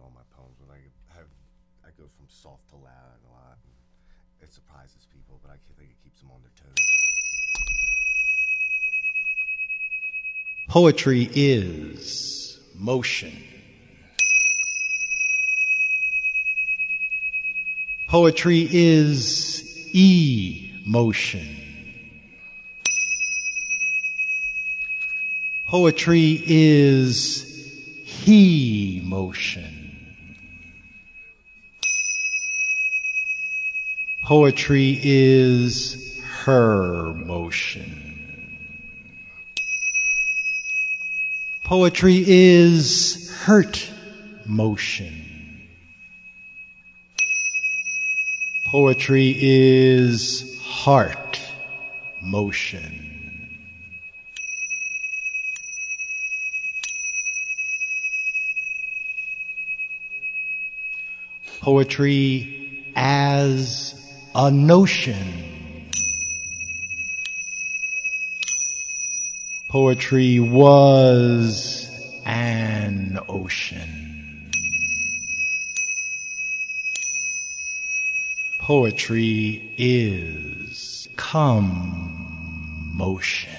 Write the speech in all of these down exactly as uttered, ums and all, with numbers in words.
all my poems. When I have, I go from soft to loud a lot. And it surprises people, but I think it keeps them on their toes. Poetry is motion. Poetry is emotion. Poetry is he motion. Poetry is her motion. Poetry is hurt motion. Poetry is heart motion. Poetry as a notion. Poetry was an ocean. Poetry is commotion.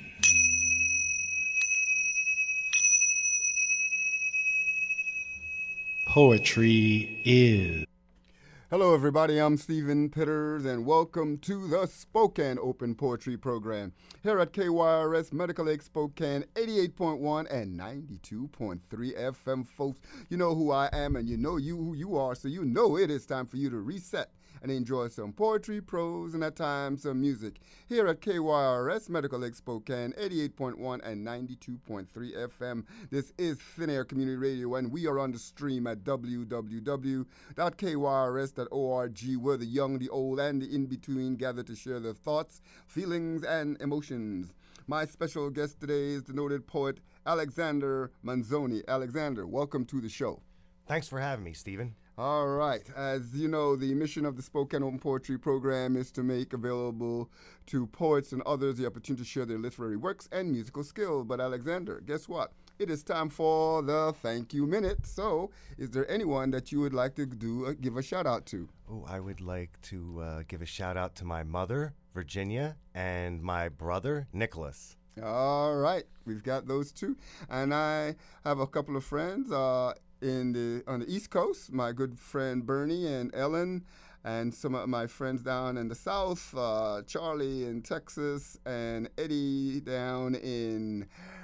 Poetry is. Hello, everybody. I'm Stephen Pitters, and welcome to the Spokane Open Poetry Program here at K Y R S Medical Lake Spokane, eighty-eight point one and ninety-two point three F M, folks. You know who I am, and you know you who you are, so you know it is time for you to reset and enjoy some poetry, prose, and at times some music here at K Y R S Medical Lake Spokane, eighty-eight point one and ninety-two point three F M. This is Thin Air Community Radio, and we are on the stream at w w w dot k y r s dot org, where the young, the old, and the in-between gather to share their thoughts, feelings, and emotions. My special guest today is the noted poet Alexander Manzoni. Alexander, welcome to the show. Thanks for having me, Stephen. All right. As you know, the mission of the Spokane Open Poetry Program is to make available to poets and others the opportunity to share their literary works and musical skill. But Alexander, guess what? It is time for the thank you minute. So, is there anyone that you would like to do uh, give a shout out to? Oh, I would like to uh, give a shout out to my mother, Virginia, and my brother, Nicholas. All right. We've got those two. And I have a couple of friends. Uh, In the on the East Coast, my good friend Bernie and Ellen, and some of my friends down in the South, uh, Charlie in Texas, and Eddie down in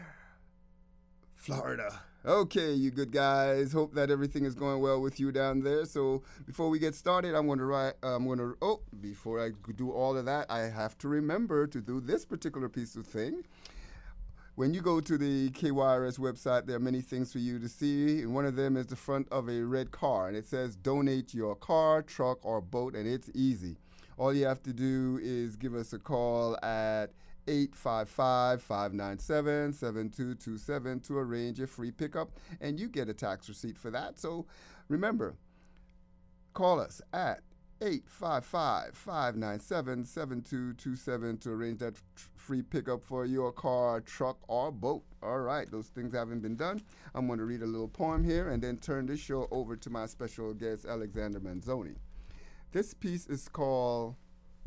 Florida. Okay, you good guys. Hope that everything is going well with you down there. So before we get started, I'm going to write. I'm going to. Oh, before I do all of that, I have to remember to do this particular piece of thing. When you go to the K Y R S website, there are many things for you to see, and one of them is the front of a red car, and it says donate your car, truck, or boat, and it's easy. All you have to do is give us a call at eight five five, five nine seven, seven two two seven to arrange a free pickup, and you get a tax receipt for that. So remember, call us at eight five five, five nine seven, seven two two seven to arrange that tr- free pickup for your car, truck, or boat. All right, those things haven't been done. I'm going to read a little poem here and then turn this show over to my special guest, Alexander Manzoni. This piece is called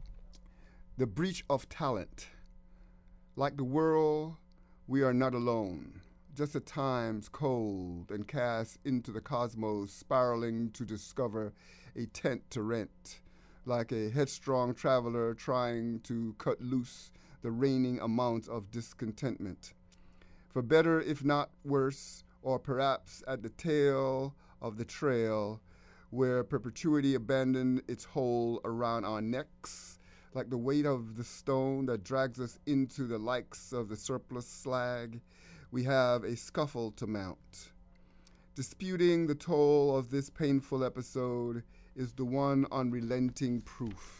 The Breach of Talent. Like the world, we are not alone. Just at times cold and cast into the cosmos, spiraling to discover a tent to rent, like a headstrong traveler trying to cut loose the reigning amount of discontentment. For better, if not worse, or perhaps at the tail of the trail, where perpetuity abandoned its hold around our necks, like the weight of the stone that drags us into the likes of the surplus slag, we have a scuffle to mount. Disputing the toll of this painful episode is the one unrelenting proof.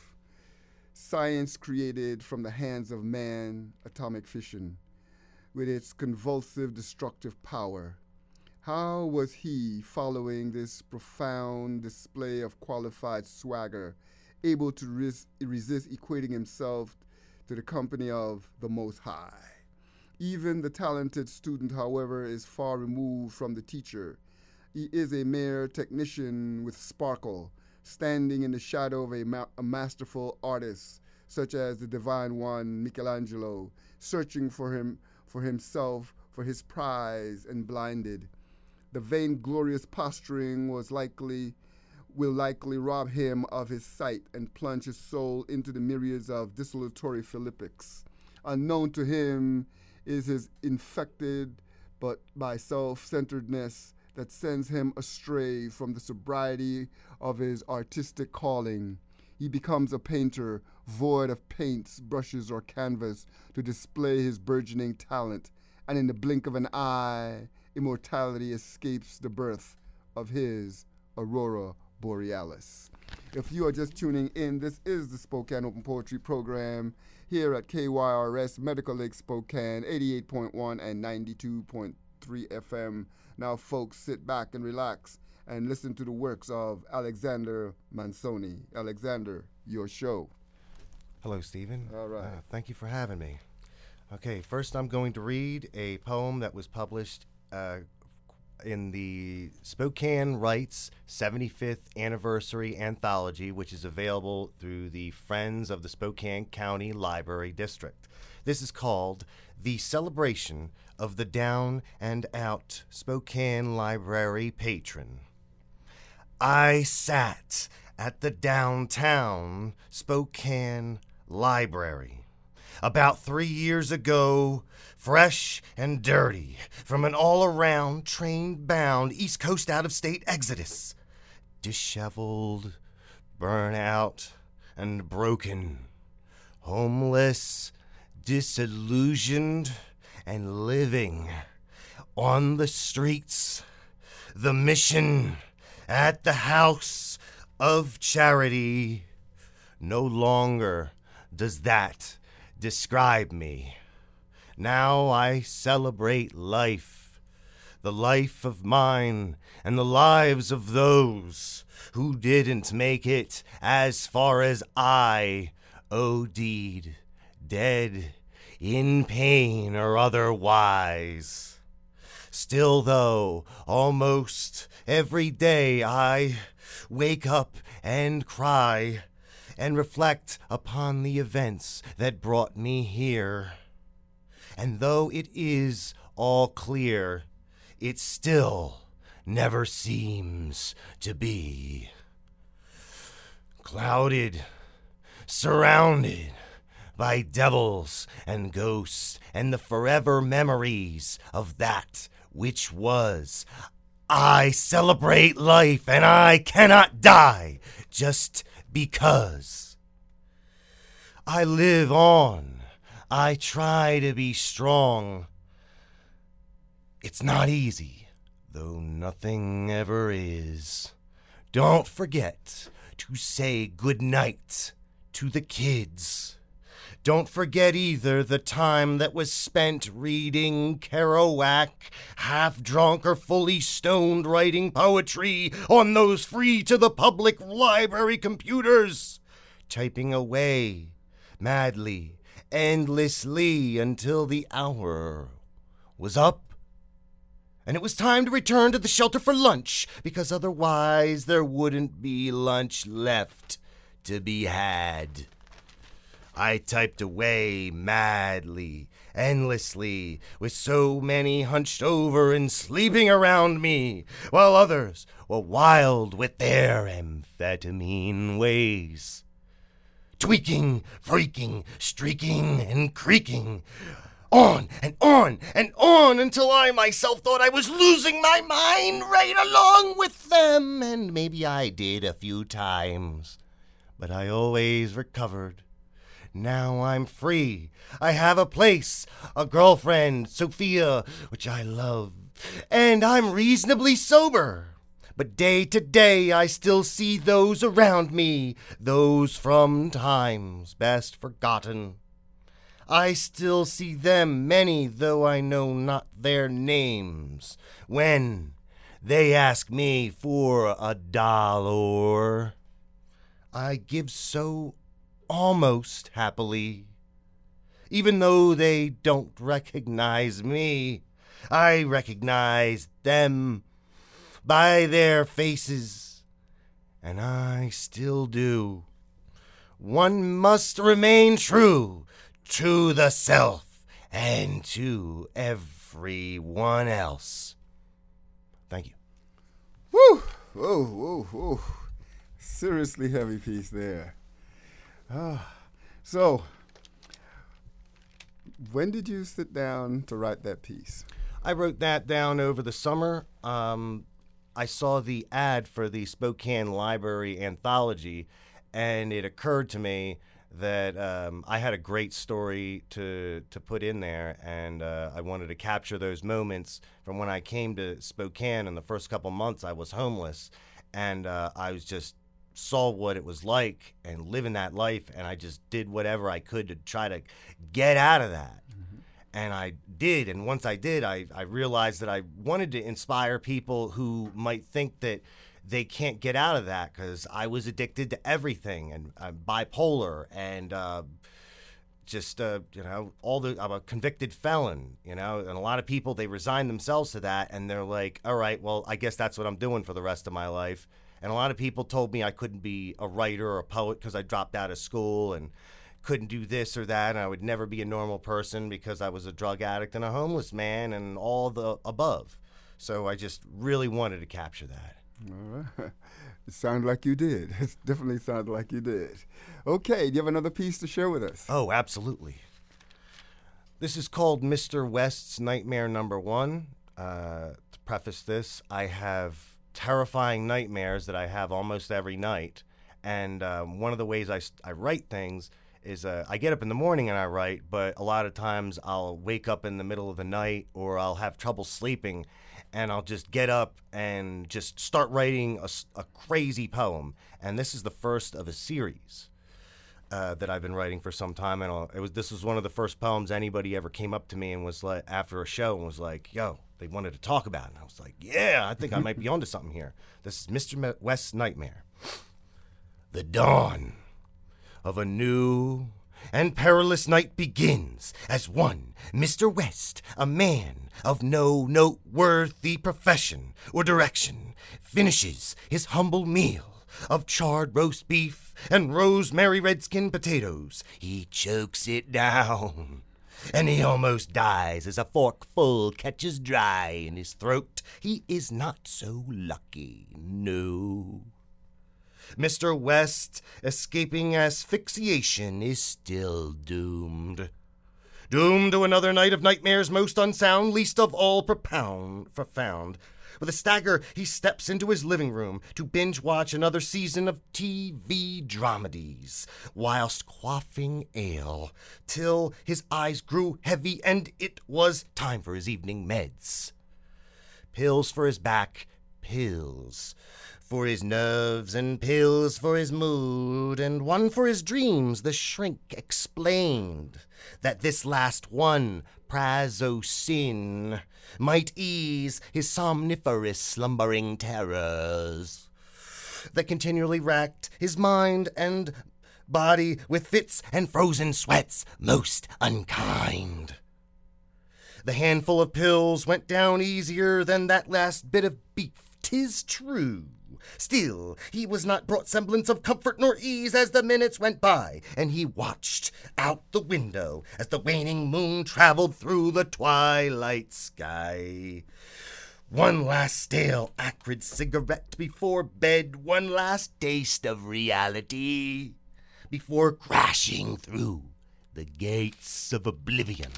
Science created from the hands of man, atomic fission, with its convulsive destructive power. How was he, following this profound display of qualified swagger, able to res- resist equating himself to the company of the Most High? Even the talented student, however, is far removed from the teacher. He is a mere technician with sparkle, standing in the shadow of a, ma- a masterful artist, such as the divine one Michelangelo, searching for him for himself, for his prize, and blinded. The vainglorious posturing was likely will likely rob him of his sight and plunge his soul into the myriads of desultory philippics. Unknown to him is his infected but by self-centeredness that sends him astray from the sobriety of his artistic calling. He becomes a painter, void of paints, brushes, or canvas to display his burgeoning talent, and in the blink of an eye, immortality escapes the birth of his Aurora Borealis. If you are just tuning in, this is the Spokane Open Poetry Program here at K Y R S Medical Lake Spokane, eighty-eight point one and ninety-two point three F M. Now, folks, sit back and relax and listen to the works of Alexander Manzoni. Alexander, your show. Hello, Stephen. All right. Uh, thank you for having me. Okay, first I'm going to read a poem that was published uh, in the Spokane Writes seventy-fifth Anniversary Anthology, which is available through the Friends of the Spokane County Library District. This is called The Celebration of the Down and Out Spokane Library Patron. I sat at the downtown Spokane Library about three years ago, fresh and dirty from an all-around, train-bound East Coast out-of-state exodus, disheveled, burnt-out, and broken, homeless, disillusioned, and living on the streets. The mission at the House of Charity. No longer does that describe me. Now I celebrate life, the life of mine and the lives of those who didn't make it as far as I OD'd, dead, in pain or otherwise. Still, though, almost every day I wake up and cry and reflect upon the events that brought me here. And though it is all clear, it still never seems to be. Clouded, surrounded by devils and ghosts and the forever memories of that which was, I celebrate life and I cannot die just because. I live on. I try to be strong. It's not easy, though nothing ever is. Don't forget to say good night to the kids. Don't forget either the time that was spent reading Kerouac, half drunk or fully stoned writing poetry on those free-to-the-public library computers, typing away madly, endlessly until the hour was up. And it was time to return to the shelter for lunch, because otherwise there wouldn't be lunch left to be had. I typed away madly, endlessly, with so many hunched over and sleeping around me, while others were wild with their amphetamine ways. Tweaking, freaking, streaking, and creaking. On and on and on until I myself thought I was losing my mind right along with them, and maybe I did a few times. But I always recovered. Now I'm free. I have a place, a girlfriend, Sophia, which I love, and I'm reasonably sober. But day to day I still see those around me, those from times best forgotten. I still see them, many though I know not their names, when they ask me for a dollar. I give so almost happily. Even though they don't recognize me, I recognize them. by their faces, and I still do. One must remain true to the self and to everyone else. Thank you. Woo! Whoa, whoa, whoa. Seriously heavy piece there. Ah. So, when did you sit down to write that piece? I wrote that down over the summer. Um, I saw the ad for the Spokane Library Anthology, and it occurred to me that um, I had a great story to to put in there, and uh, I wanted to capture those moments from when I came to Spokane. In the first couple months, I was homeless, and uh, I was just saw what it was like and living that life, and I just did whatever I could to try to get out of that. Mm-hmm. And I did, and once I did, I, I realized that I wanted to inspire people who might think that they can't get out of that, because I was addicted to everything, and I'm bipolar, and uh, just, uh, you know, all the, I'm a convicted felon, you know, and a lot of people, they resign themselves to that, and they're like, all right, well, I guess that's what I'm doing for the rest of my life. And a lot of people told me I couldn't be a writer or a poet because I dropped out of school, and couldn't do this or that, and I would never be a normal person because I was a drug addict and a homeless man and all the above. So I just really wanted to capture that. All right. It sounded like you did. It definitely sounded like you did. Okay, do you have another piece to share with us? Oh, absolutely. This is called Mister West's Nightmare Number One. Uh, to preface this, I have terrifying nightmares that I have almost every night. And um, one of the ways I, I write things is uh, I get up in the morning and I write, but a lot of times I'll wake up in the middle of the night, or I'll have trouble sleeping, and I'll just get up and just start writing a, a crazy poem. And this is the first of a series uh, that I've been writing for some time. And I'll, it was this was one of the first poems anybody ever came up to me and was like, after a show, and was like, yo, they wanted to talk about it. And I was like, yeah, I think I might be onto something here. This is Mister West's Nightmare. The dawn of a new and perilous night begins as one Mister West, a man of no noteworthy profession or direction, finishes his humble meal of charred roast beef and rosemary redskin potatoes. He chokes it down, and he almost dies as a forkful catches dry in his throat. He is not so lucky, no. Mister West, escaping asphyxiation, is still doomed. Doomed to another night of nightmares most unsound, least of all propound, profound. With a stagger, he steps into his living room to binge-watch another season of T V dramedies, whilst quaffing ale, till his eyes grew heavy and it was time for his evening meds. Pills for his back, pills for his nerves, and pills for his mood, and one for his dreams. The shrink explained that this last one, Prazosin, might ease his somniferous slumbering terrors that continually racked his mind and body with fits and frozen sweats most unkind. The handful of pills went down easier than that last bit of beef, 'tis true. Still, he was not brought semblance of comfort nor ease as the minutes went by, and he watched out the window as the waning moon traveled through the twilight sky. One last stale, acrid cigarette before bed, one last taste of reality before crashing through the gates of oblivion.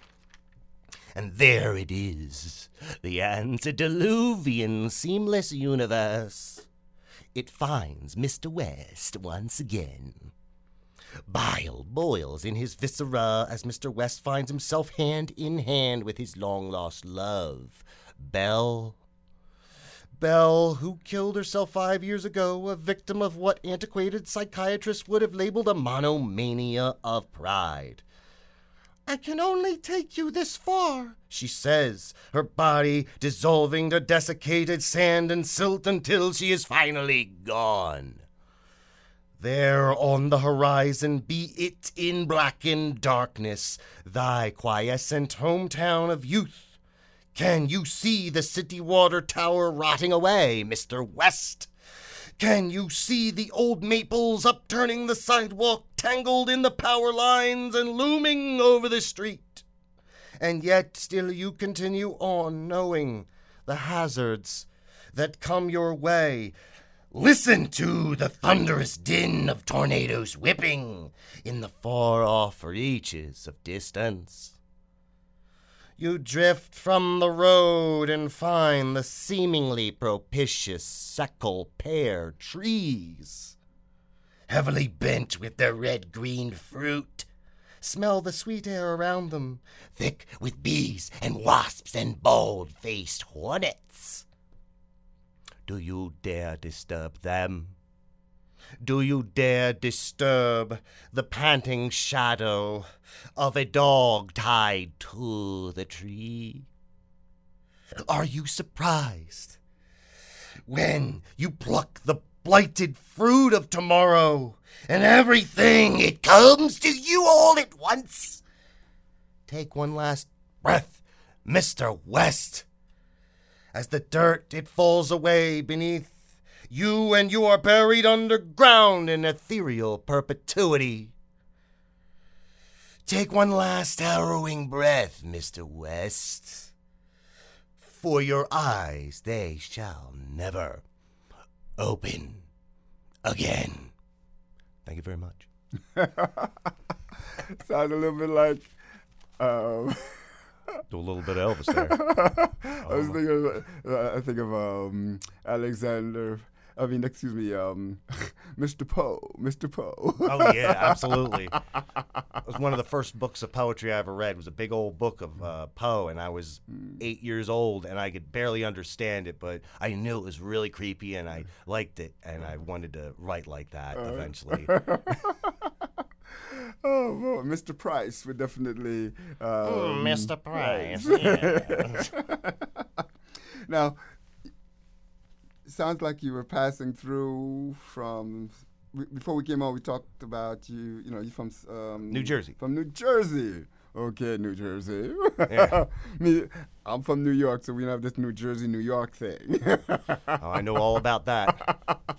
And there it is, the antediluvian seamless universe. It finds Mister West once again. Bile boils in his viscera as Mister West finds himself hand in hand with his long-lost love, Belle. Belle, who killed herself five years ago, a victim of what antiquated psychiatrists would have labeled a monomania of pride. I can only take you this far, she says, her body dissolving to desiccated sand and silt until she is finally gone. There on the horizon, be it in blackened darkness, thy quiescent hometown of youth Can you see the city water tower rotting away, Mister West? Can you see the old maples upturning the sidewalk, tangled in the power lines and looming over the street? And yet still you continue on, knowing the hazards that come your way. Listen to the thunderous din of tornadoes whipping in the far-off reaches of distance. You drift from the road and find the seemingly propitious sickle pear trees, heavily bent with their red-green fruit. Smell the sweet air around them, thick with bees and wasps and bold-faced hornets. Do you dare disturb them? Do you dare disturb the panting shadow of a dog tied to the tree? Are you surprised when you pluck the blighted fruit of tomorrow and everything it comes to you all at once? Take one last breath, Mister West. As the dirt it falls away beneath you, and you are buried underground in ethereal perpetuity. Take one last harrowing breath, Mister West. For your eyes, they shall never open again. Thank you very much. Sounds a little bit like... Um, Do a little bit of Elvis there. I was thinking of, uh, I think of um, Alexander... I mean, excuse me, um, Mister Poe, Mister Poe. Oh, yeah, absolutely. It was one of the first books of poetry I ever read. It was a big old book of uh, Poe, and I was eight years old, and I could barely understand it, but I knew it was really creepy, and I liked it, and I wanted to write like that uh. eventually. Oh, well, Mister Price would definitely... Um, mm, Mister Price, yes. Now... Sounds like you were passing through from. Before we came on, we talked about you. You know, you're from um, New Jersey. From New Jersey. Okay, New Jersey. Yeah. Me, I'm from New York, so we don't have this New Jersey, New York thing. Oh, I know all about that.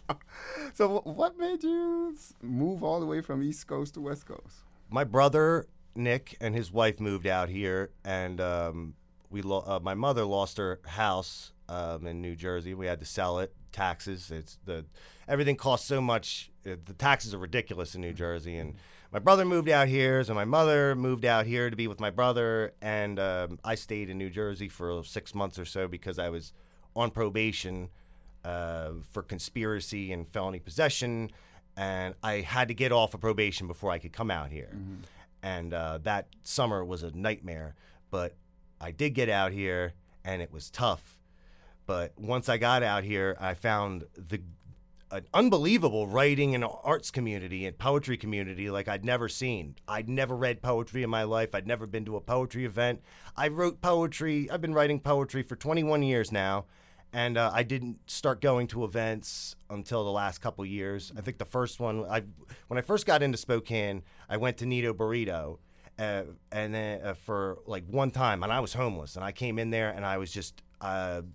So, what made you move all the way from East Coast to West Coast? My brother Nick and his wife moved out here, and um, we lo- uh, my mother lost her house. Um, in New Jersey, we had to sell it. Taxes, it's the everything costs so much. Uh, the taxes are ridiculous in New Jersey. And my brother moved out here, so my mother moved out here to be with my brother. And um, I stayed in New Jersey for six months or so because I was on probation uh, for conspiracy and felony possession, and I had to get off of probation before I could come out here. Mm-hmm. And uh, that summer was a nightmare, but I did get out here, and it was tough. But once I got out here, I found the an unbelievable writing and arts community and poetry community like I'd never seen. I'd never read poetry in my life. I'd never been to a poetry event. I wrote poetry. I've been writing poetry for twenty-one years now, and uh, I didn't start going to events until the last couple years. I think the first one, I when I first got into Spokane, I went to Nito Burrito, uh, and then uh, for like one time, and I was homeless, and I came in there, and I was just. Uh,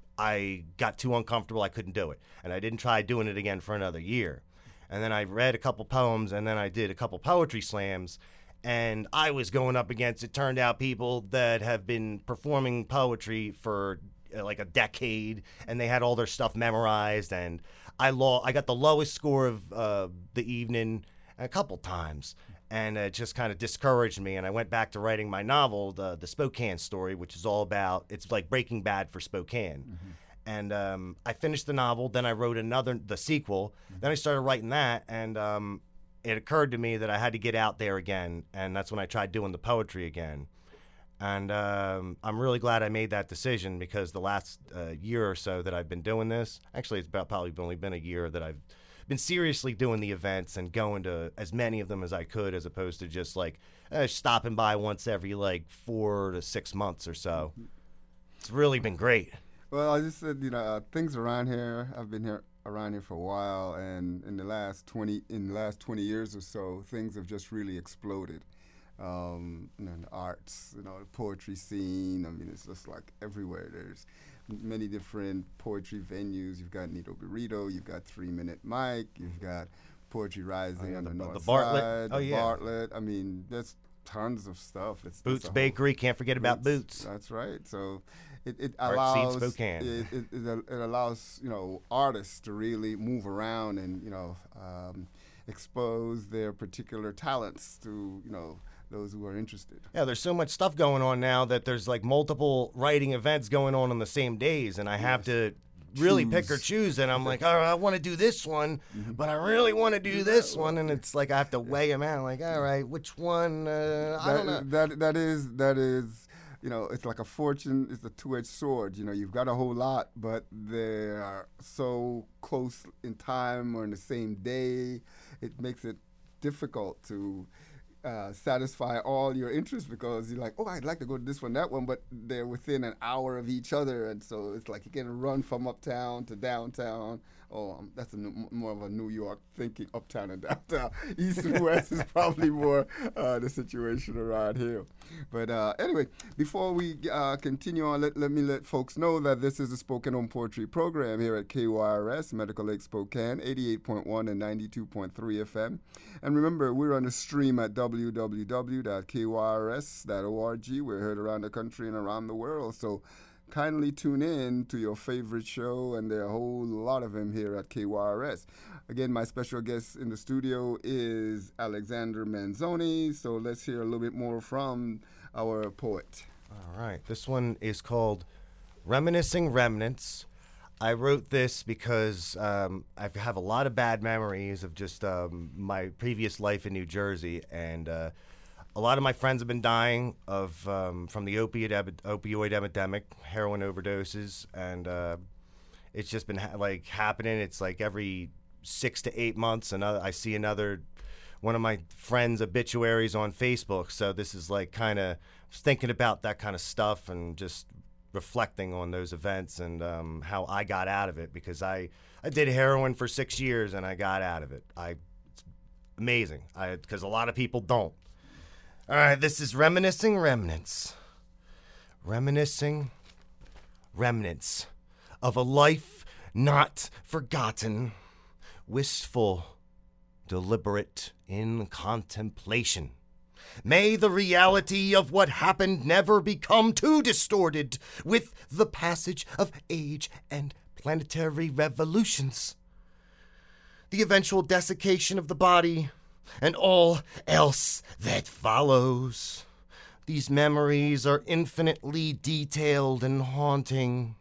I got too uncomfortable. I couldn't do it. And I didn't try doing it again for another year. And then I read a couple poems, and then I did a couple poetry slams. And I was going up against, it turned out, people that have been performing poetry for uh, like a decade, and they had all their stuff memorized. And I lo- I got the lowest score of uh, the evening a couple times. And it just kind of discouraged me, and I went back to writing my novel, the the Spokane Story, which is all about, it's like Breaking Bad for Spokane. Mm-hmm. And um, I finished the novel, then I wrote another, the sequel, mm-hmm. Then I started writing that, and um, it occurred to me that I had to get out there again, and that's when I tried doing the poetry again. And um, I'm really glad I made that decision, because the last uh, year or so that I've been doing this, actually it's about probably only been a year that I've been seriously doing the events and going to as many of them as I could, as opposed to just like uh, stopping by once every like four to six months or so. It's really been great. Well, I just said, you know, uh, things around here. I've been here around here for a while, and in the last twenty in the last twenty years or so, things have just really exploded. um, and then the arts, you know, the poetry scene. I mean, it's just like everywhere. There's many different poetry venues. You've got Nito Burrito, you've got Three Minute Mike, you've got Poetry Rising Oh, yeah, on the, the- north the Bartlett. side, Oh, the yeah. Bartlett. I mean, there's tons of stuff. It's, Boots it's a whole- Bakery, can't forget about Boots. That's right. So it, it Art allows Seed Spokane. It, it, it, it allows you know artists to really move around and you know um, expose their particular talents to you know those who are interested. Yeah, there's so much stuff going on now that there's like multiple writing events going on on the same days, and I have to really pick or Choose. choose. And I'm like, all right, I want to do this one, but I really want to do this one, and it's like I have to weigh them out. Like, all right, which one? Uh, I don't know. That, that that is that is you know it's like a fortune. It's a two-edged sword. You know, you've got a whole lot, but they are so close in time or in the same day. It makes it difficult to uh, satisfy all your interests because you're like, oh, I'd like to go to this one, that one, but they're within an hour of each other, and so it's like you can run from uptown to downtown. Oh, um, that's a new, more of a New York thinking, uptown and downtown. East and west is probably more uh, the situation around here. But uh, anyway, before we uh, continue on, let, let me let folks know that this is a spoken on poetry program here at K Y R S, Medical Lake Spokane, eighty-eight point one and ninety-two point three F M. And remember, we're on the stream at w w w dot k y r s dot org. We're heard around the country and around the world. So kindly tune in to your favorite show, and there are a whole lot of them here at K Y R S. Again, my special guest in the studio is Alexander Manzoni, so let's hear a little bit more from our poet. All right. This one is called Reminiscing Remnants. I wrote this because um, I have a lot of bad memories of just um, my previous life in New Jersey, and uh, a lot of my friends have been dying of um, from the opiate epi- opioid epidemic, heroin overdoses, and uh, it's just been ha- like happening. It's like every six to eight months, another I see another one of my friends' obituaries on Facebook. So this is like kind of thinking about that kind of stuff and just reflecting on those events and um, how I got out of it, because I, I did heroin for six years and I got out of it. I it's amazing, I because a lot of people don't. All right, this is Reminiscing Remnants. Reminiscing remnants of a life not forgotten, wistful, deliberate in contemplation. May the reality of what happened never become too distorted with the passage of age and planetary revolutions. The eventual desiccation of the body and all else that follows. These memories are infinitely detailed and haunting.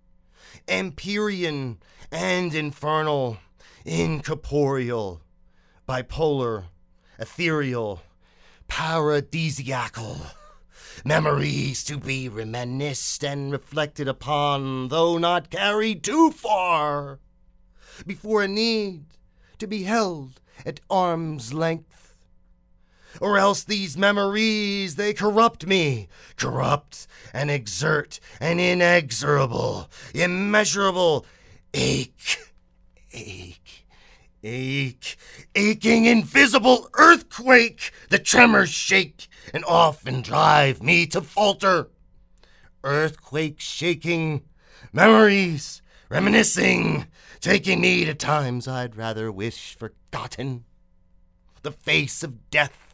Empyrean and infernal, incorporeal, bipolar, ethereal, paradisiacal. Memories to be reminisced and reflected upon, though not carried too far, before a need to be held at arm's length. Or else these memories, they corrupt me, corrupt and exert an inexorable, immeasurable ache, ache, ache, aching invisible earthquake. The tremors shake and often drive me to falter. Earthquake shaking, memories reminiscing, taking me to times I'd rather wish forgotten. The face of death,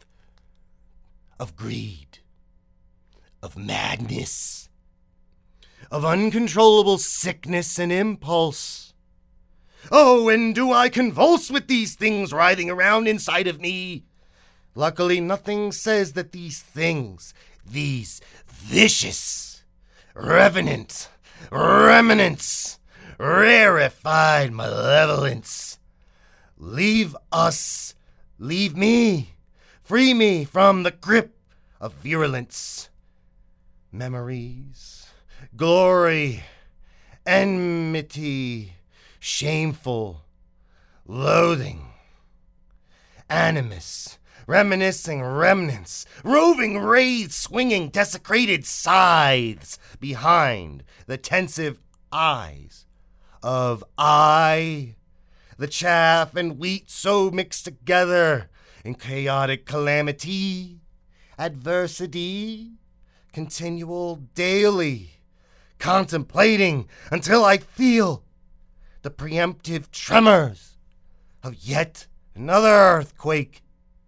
of greed, of madness, of uncontrollable sickness and impulse. Oh, and do I convulse with these things writhing around inside of me? Luckily, nothing says that these things, these vicious, revenant, remnants, rarefied malevolence, leave us, leave me, free me from the grip of virulence. Memories, glory, enmity, shameful, loathing, animus, reminiscing remnants, roving wraiths swinging desecrated scythes behind the tensive eyes of I, the chaff and wheat so mixed together in chaotic calamity. adversity, continual daily, contemplating until I feel the preemptive tremors of yet another earthquake.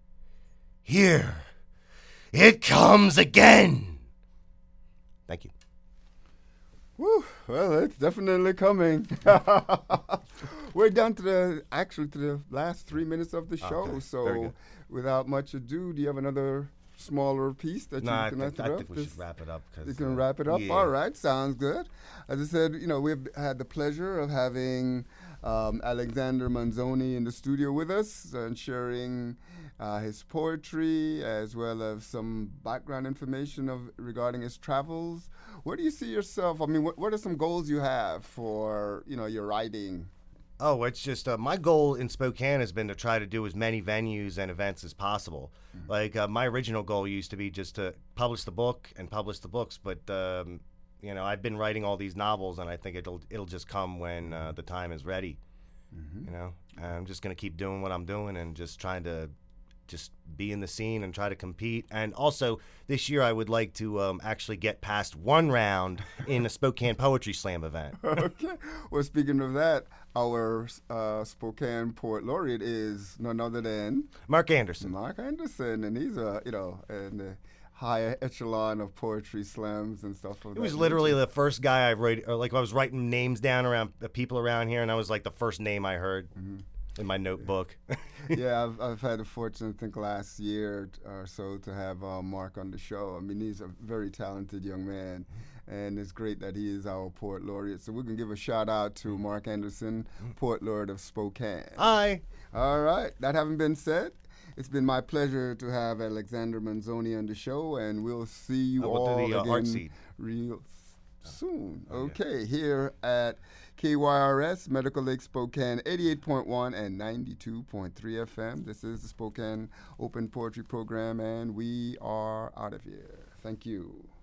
Here it comes again. Thank you. Woo, well, it's definitely coming. We're down to the, actually to the last three minutes of the show. Okay, very So good. without much ado, do you have another smaller piece that No, you I can think, let I it think up? we Just- should wrap it up. Cause, You can uh, wrap it up? yeah. All right, sounds good. As I said, you know, we've had the pleasure of having um, Alexander Manzoni in the studio with us and sharing uh, his poetry as well as some background information of regarding his travels. Where do you see yourself? I mean, what, what are some goals you have for, you know, your writing? Oh, it's just uh, my goal in Spokane has been to try to do as many venues and events as possible. Mm-hmm. Like uh, my original goal used to be just to publish the book and publish the books, but um, you know, I've been writing all these novels, and I think it'll it'll just come when uh, the time is ready. Mm-hmm. You know, and I'm just gonna keep doing what I'm doing and just trying to just be in the scene and try to compete. And also this year I would like to um, actually get past one round in a Spokane Poetry Slam event. Okay. Well, speaking of that, our uh, Spokane Poet Laureate is none other than Mark Anderson. Mark Anderson, and he's a you know in the high echelon of poetry slams and stuff. Of He was that literally nature. the first guy I wrote, or like I was writing names down around uh, people around here, and I was like the first name I heard Mm-hmm. in my notebook. Yeah, I've, I've had the fortune, I think, last year or so to have uh, Mark on the show. I mean, he's a very talented young man, and it's great that he is our Poet Laureate. So we can give a shout out to Mark Anderson, Poet Laureate of Spokane. Hi. All right, that having been said, it's been my pleasure to have Alexander Manzoni on the show, and we'll see you Oh, we'll all do the, uh, again art seed. real soon. Oh, yeah. Okay, here at K Y R S, Medical Lake Spokane, eighty-eight point one and ninety-two point three F M. This is the Spokane Open Poetry Program, and we are out of here. Thank you.